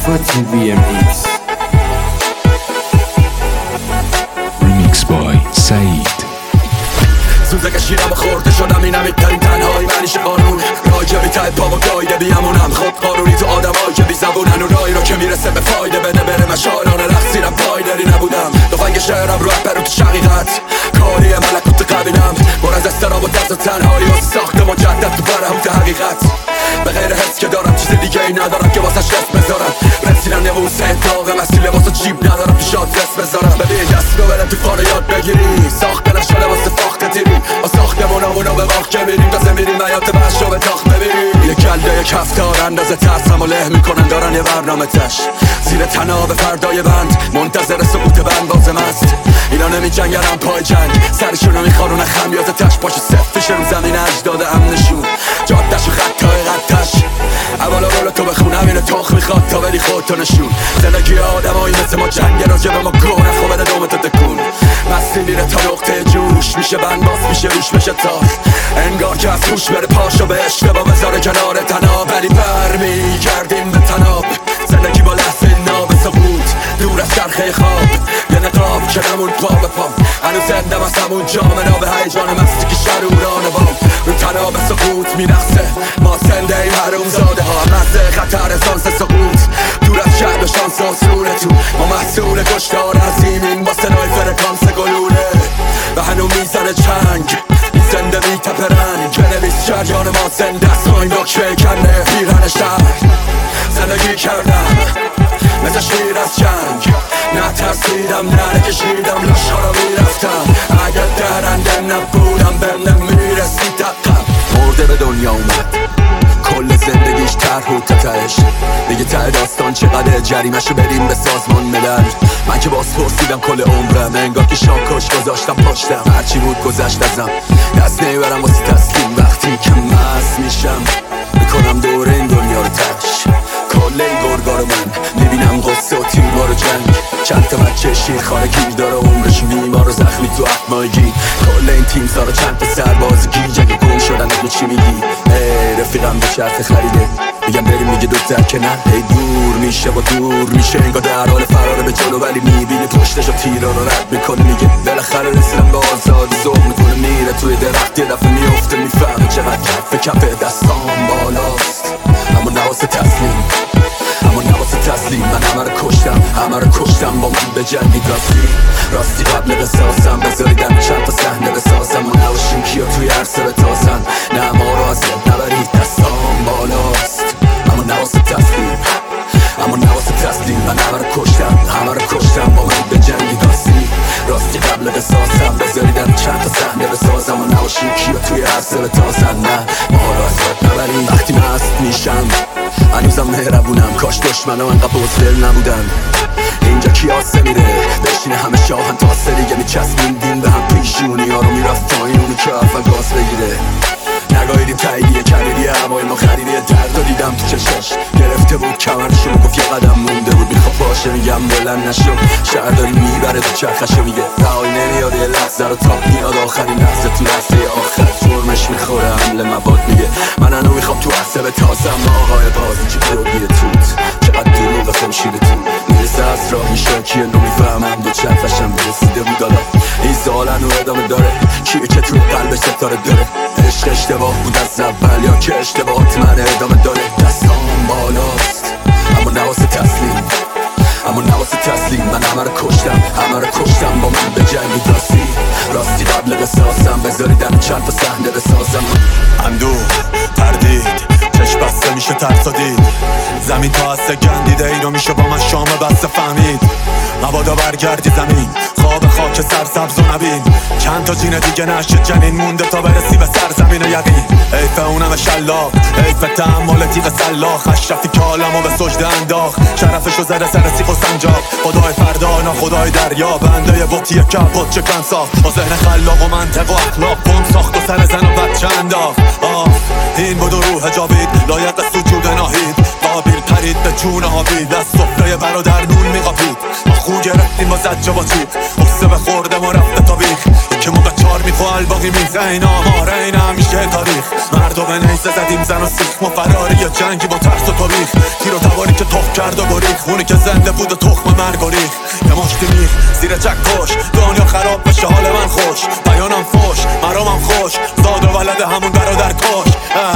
فاتی BMX. Remix by سعید. سوزک شیرم خورده شدم این امیدترین تنهایی منیش قانون رای که بی ته پا و گایده بیمونم خود قانونی تو آدمایی که بی زبونن و رایی رو که میرسه به فایده بده بره من شاعران رقصیرم پایداری نبودم دفنگ شعرم رو اپرو تو شقیقت کاری ملکوت قبیلم بر از استراب و دست تنهایی واسه ساخت مجدد تو برهوت حقیقت به غیر حس که دارم چیز دیگه ای ندارم که واسه شست بذارم رسیدن نموس انتاق مسئله واسه جیب ندارم پیشات دست بذارم ببین دست رو برم تو فانو یاد بگیری ساخت نشده واسه فاخت تیری با ساختمونامونو به باخ که میریم تازه میریم حیات وحش رو به تاخت ببینیم یک کلده یک هفتار اندازه ترسم و له میکنن دارن یه برنامه تش زیر تناب فردای بند منتظر سقوط بند بازم است اینا نمی جنگرم پای جنگ سرشونو میخارونه خمیازه تش پاشو صف فیشه رو زمین اجداد امنشون جادش و خطای غدتش اولا رول تو بخونم اینه تاخ میخواد تا بری خودتو نشون زندگی آدمایی مثل ما جنگ راجع به ما گونه خب بده دومتو تکون مستی میره تا نقطه جوش میشه بند باز میشه روش بشه تاخ انگار که از توش بره پاشو به اشتباه بذاره کنار تناب ولی برمیگردیم به تناب زندگی با لحظه ناب سقوط دور از چرخه خواب یه نقاب که نمون پا به پام هنوز زندم از همون جام ناب هیجان مستی که شروران بام رو تناب سقوط میرخصه ما زنده این حروم زاده ها مزه خطر اسانس سقوط دور از شهر و شانس آسونه تو ما محصول کشتار عظیمین با سنای فرکانس گلوله و هنو میزنه چنگ زنده میتپرن بنویس جریان ما زنده است ما این دکشه کنه پیرهن شهر زندگی کردم مثل شیر از جنگ نترسیدم نکشیدم لاشا رو میرفتم اگر درنده نبودم بهم نمیرسی دقم مرده به دنیا اومد کل زندگیش طرح و تتهش دیگه ته داستان چقدر جریمشو بریم به سازمان ملل من که باز پرسیدم کل عمرم انگار که شاکش گذاشتم پشتم هرچی بود گذشت ازم دست نمیبرم واسه تسلیم وقتی که مست میشم میکنم دور این دنیا رو تش کل این گرگا رو من میبینم غصه و تیربار و جنگ چند تا بچه شیرخانه گیر داره عمرش بیمار و زخمی تو اقمایگی کل این تیم سارا چند تا سرباز گیج اگه گم شدن بگو چی میگی رفیقم به شرط خریده میگم بریم میگه دوتر که نه هی دور میشه و دور میشه انگار در حال فراره به جلو ولی میبینی پشتشو تیرا رو رد میکنه میگه بالاخره رسیدم به آزادی ذوق میکنه میره توی درخت یه دفعه میفته میفهمه چقدر کف دستام بالاست اما نواسه تسلیم من همه رو کشتم با من به جنگید راستی قبل قصاصم بذاریدم چند تا صحنه بسازم ما نباشیم کیا توی عرصه بتازن نه ما رو از یاد نبرید دستام بالاست اما نواسه تسلیم من همه رو کشتم با من به جنگید راستی قبل قصاصم بذاریدم چند تا صحنه بسازم ما نباشیم کیا توی عرصه بتازن نه ما رو از یاد نبرید وقتی مست میشم هنوزم مهربونم کاش دشمنم انقدر بزدل نبودن اینجا کیاسه میره بشینه همه شاهن تا سریگه میچسبیندین به هم پیشونی ها رو میرفت پایین اونی که اول گاز بگیره نگاهیدیم تاییدیه کلیدیه همای ما خریدیه درد رو دیدم تو چشش گرفته بود کمرشو میگفت یه قدم مونده بود میخواد باشه میگم بلند نشو شهر داری میبره تو چرخشو میگه رهایی نمیاد یه لحظه رو تاپ میاد آخرین لحظه تو لحظه آخر فرمش میخوره حمله مواد میگه من هنو میخوام تو عرصه بتازم آقای بازی چی پروگیه توت چقدر دروغ خمشیده تو میرسه از راه میشه کیه نمیفهمم دو چرخشم برسیده بود حالا این سالن و ادامه داره کیه که تو قلبش ستاره داره عشق اشتباه بود از اول یا که اشتباهات من ادامه داره دستام بالاست اما نواسه تسلیم من همه رو کشتم با من به جنگید راستی قبل قصاصم بذاریدم چند تا صحنه بسازم اندوه تردید چشم بسته میشه ترسا دید زمین تا هسته گندیده اینو میشه با من شام بسته فهمید مبادا برگردی زمین خواب خاک سرسبز و نبین چند تا جین دیگه نشه جنین مونده تا برسی به سرزمین و یقین حیف اونم شلاق حیف تحمل تیغ سلاخ اشرفی که عالمو به سجده انداخت شرفشو زده سر سیخ و سنجاق خدای فردا نه خدای دریا بنده یه بطیه کبوت چکن ساخت با ذهن خلاق و منطق و اخلاق بم ساخت و سر زن و بچه انداخت این بود و روح جاوید لایق سجود ناهید قابیل پرید به جون حابیل از سفره برادر نون میقاپید ما خو گرفتیم با زجه با تیغ قصه به خوردم و رفته تا بیخ که موقع چار میخوال باقی میزه این آماره این همیشه تاریخ مرد و به نیزه زدیم زن و سیخ ما فراری یا جنگی با ترس و تاریخ تیر و تواری که تخم کرد و گریخ اونی که زنده بود و تخم مرگ و ریخ یه مشتی میخ زیر چکش دنیا خراب بشه حال من خوش بیانم فوش مرامم خوش زاد و ولد همون برادر کش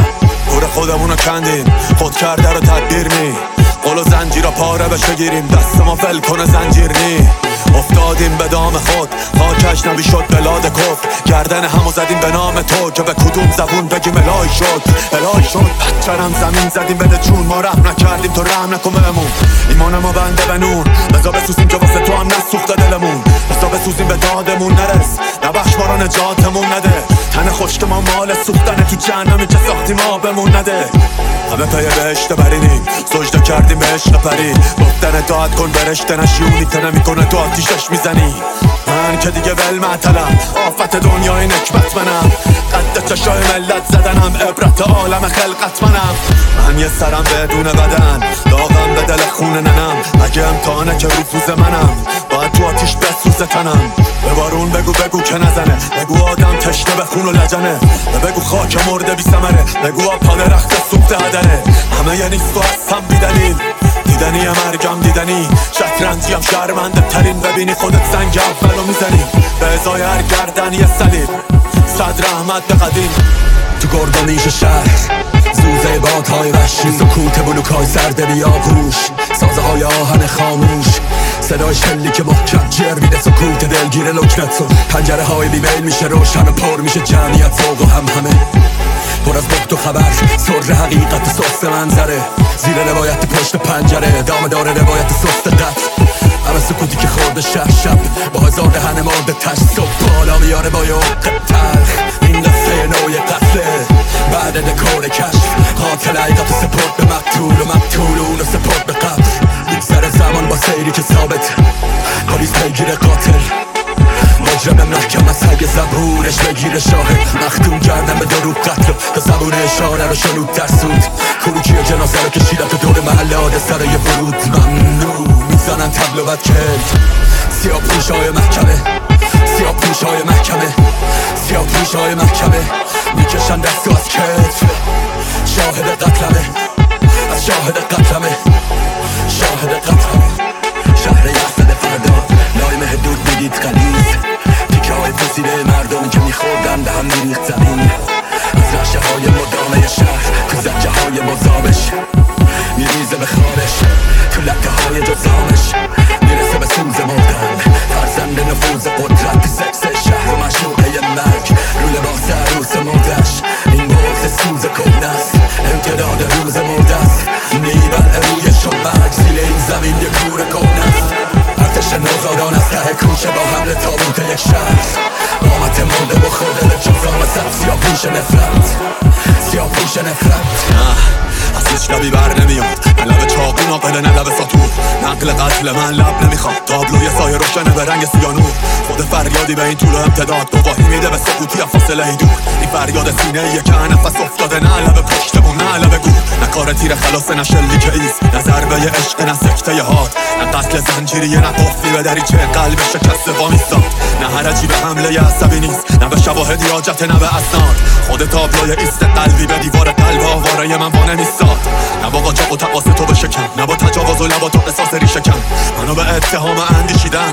گور خودمونو کندیم خود کرده رو تدبیر نی قل و زنجیر رو پاره بشه گیریم دست ما ول کنه زنجیر نی افتادیم به دام خود خاکش نبی شد بلاد کفر گردن همو زدیم به نام تو که به کدوم زبون بگیم الهی شد الهی شد چرم زمین زدیم بده چون ما رحم نکردیم تو رحم نکن بهمون ایمان ما بنده به نون بزا بسوزیم که واسه تو هم نسوخته دلمون بزا بسوزیم به دادمون نرس نبخش ما رو نجاتمون نده تن خشک ما مال سوختنه تو جهنمی که ساختیم آبمون نده همه پی بهشت برینیم سجده کردیم به عشق پری گفتن داد کن برشته نشی اونی که نمیکنه تو آتیشش میزنی من که دیگه ول معطلم آفت دنیای نکبت منم قد چشای ملت زدنم عبرت عالم خلقت منم من یه سرم بدون بدن داغم به دل خون ننم اگه امتحانه که رفوز منم باید تو آتیش بسوزه تنم به بارون بگو که نزنه بگو آدم تشنه به خون و لجنه بگو خاک مرده بی ثمره بگو آب درخت سوخته هدره همه یه نیست و هستم بیدلیل دیدنی مرگم دیدنی شطرنجیم شرمنده ترین ببینی خودت زنگ اولو میزنی به ازای هر گردن یه صلیب صد رحمت به قدیم تو گردانیش شهر زوزه بادهای وحشی سکوت بلوکای سرد بیاغوش سازه های آهن خاموش صدای شلی که محکم جر میده سکوت دلگیر لکنت و پنجره های بیمیل میشه روشن و پر میشه جمعیت ذوق و همه پر از بخت و خبر سر حقیقت سست منظره زیر روایت پشت پنجره دام داره روایت سست قتل همه سکوتی که خورده شب با هزار دهن مرده تشت صبح بالا میاره با یه عقد تلخ این قصه نوع قتله بعد دکور کشف قاتل حقیقت سپرد به مقتول و مقتول اونو سپرد به قبر سر زمان با سیری که ثابت پلیس پیگیر قاتل مجرم محکم از حق زبونش بگیر شاهد مختوم کردن به دروب قتل تا زبون اشاره رو شنود ترسود کروکی جنازه رو کشیدن تو دور محله حادثه یه ورود ممنوع میزنن تبل و بدکل سیاه پوش های محکمه سیاه پوش های محکمه سیاه پوش های محکمه میکشن دستو از کتف شاهد قتلمه از شاهد قتلمه شاهد قتلمه شهر یحصد فردا لایم حدود میدید غلیظ تیکه های پوسیده مردم که میخوردن به هم میریخت زمین از رشه های مدامه شهر تو زجه های مذابش میریزه به خوابش تو لکه های جزامش میرسه به سوز مردن فرزند نفوذ قدرت سکس شهر و مشروعه مرگ رو لباس عروس مردش این بغض سوز کنست امتداد روز مردست نیبل روی شمک زیر این زمین یک کور کنست ارتش نوزادان از ته کوچه با حمل تابوت یک شهر قامت مرده و خورده به جزام سب سیاه پوش نفرت سیاه پوش نفرت از هیچ لبی بر نمیاد من لب چاقو ناقله نه لب ساتور نقل قتل من لب نمیخواد تابلوی سایه روشنه به رنگ سیانور خود فریادی به این طول و امتداد گواهی میده به سقوطی از فاصله دور این فریاد سینه یه که نفس افتاده نه لب پشتمون نه لب گور نه کار تیر خلاص نه شلیک ایز نه ضربه عشق نه سکته هات نه قتل زنجیریه نه قفلی به دریچه قلب شکسته وامیستاد نه حرجی به حمله عصبی نیست نه به شواهدی حاجت نه به اسناد خود تابلوی ایست قلبی به دیوار قلب آواره من وانه نیستاد نه با قاچاق و تقاس تو بشکن نه با تجاوز و لبا تو قصاص ریشکن منو به اتهام اندیشیدن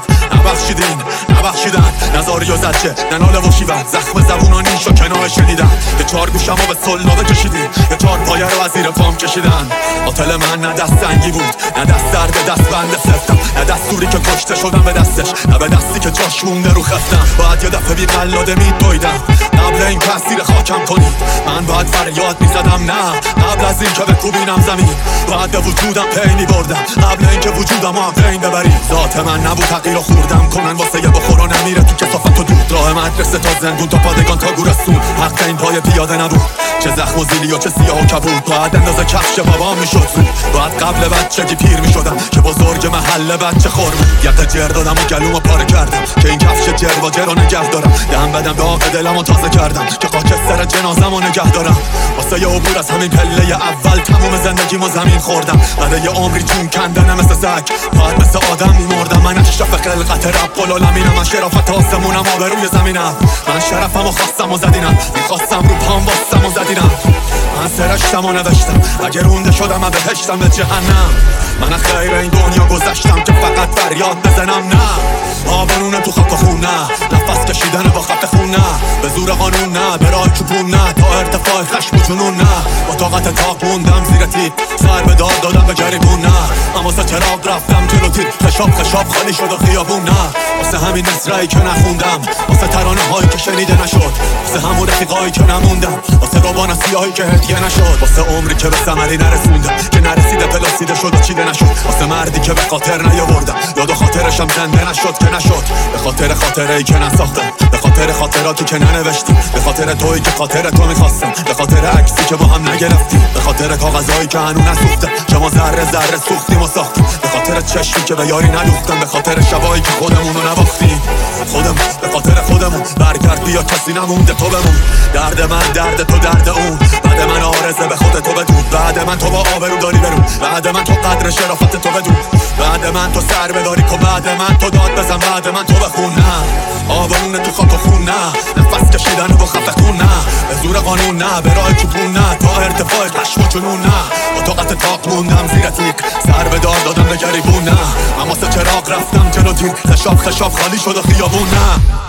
نبخشیدن نزاری و زجه نه ناله و شیون زخم زبون و نیش و کناه شنیدن یه چار گوشم و به سلابه کشیدیم یه چار پایه رو از زیر پام کشیدن قاتل من نه دست سنگی بود نه دست درد دست بنده سفتم نه دستوری که کشته شدم به دستش نه به دستی که جاش مونده رو خفتم باید یه دفعه بی قلاده میدویدم قبل این که اسیر خاکم کنید من باید فریاد میزدم نه قبل از این که بکوبینم زمین باید به وجودم پی میبردم قبل این که وجودم هم پین ببری ذات من نبود تغییر و خوردم کنن واسه یه بخور و نمیره تو کسافت و دود راه مدرسه تا زندون تا پادگان تا گورستون حق این پای پیاده نبود چه زخم و زیلی و چه سیاه و کبود باید اندازه کفش بابام میشد زود باید قبل بچگی پیر میشدم که بزرگ محله بچه خور بود یقه جر دادم و گلومو پاره کردم که این کفش جر و جر رو نگه دارم دم بدم به آق دلمو تازه کردم که خاکستر جنازمو نگه دارم واسه یه عبور از همین پله اول تموم زندگیمو زمین خوردم بعد یه عمری جون کندن مثل سگ باید مثل آدم میمردم من اشرف خلقت رب قلالمینم من شرافت آسمونم آبروی زمینم من شرفمو خواستم و زدینم میخواستم رو پام باستم و زدینم من سرشتم و نوشتم اگه رونده شدم من بهشتم به جهنم. من خیر این دنیا گذشتم که فقط فریاد بزنم نه. آبرونه تو خط خون نه، نفس کشیدن با خط خون نه، به زور قانون نه، به راه چوبون نه، تا ارتفاع خشم و جنون نه. با طاقت تاق موندم زیر تیپ، سر به داد دادم به گریبون نه. اما سه چراغ رفتم جلو تیر، خشاب خالی شد و خیابون نه. واسه همین نصره‌ای که نخوندم، واسه ترانه هایی که شنیده نشد، واسه همون رفیقایی که نموندم، واسه روبان سیاهی که هدیه نشد، واسه عمری که به ثمری نرسوندم، که نرسیده پلاسیده شد و چیده نشد، واسه مردی که به خاطر نیاوردم، یاد خاطرشم زنده نشد که نشد، به خاطر خاطره‌ای که نساختم، به خاطر خاطراتی که ننوشتم، به خاطر تویی که خاطر تو می‌خواستم، به خاطر عکسی که با هم نگرفتیم، به خاطر کاغذایی که هنوز نسوختم، که ما ذره ذره سوختیم و ساختیم، به خاطر چشمی که به یاری ندوختم، به خاطر شبایی که خودمون رو نباختیم. به خاطر خودمون برگرد بیا کسی نمونده تو بمون. درد من درد تو درد اون، بعد من آرزه به خود تو بدون، بعد من تو با آبرو داری برون، بعد من تو قدر شرافت تو بدون، بعد من تو سر بداری کن، بعد من تو داد بزن، بعد من تو بخون نه. آبرونه تو خاک و خون نه، نفس کشیدن با خفه خون نه، به زور قانون نه، به راه چوبون نه، تا ارتفاع خشم و جنون نه. با طاقت تاق موندم زیر تیک، سر به داد دادم به گریبون نه. اما سه چراغ رفتم جلو تیر، خشاب خالی شد و خیابون نه.